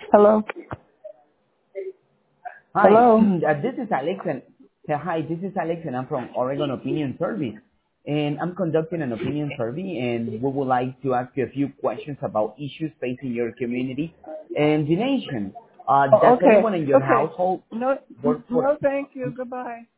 Hello? Hi, Hello? this is Alex, and hi, this is Alex, and I'm from Oregon Opinion Service, and I'm conducting an opinion survey, and we would like to ask you a few questions about issues facing your community and the nation. Does Oh, okay. anyone in your Okay. household No, work for? no, thank you. Goodbye.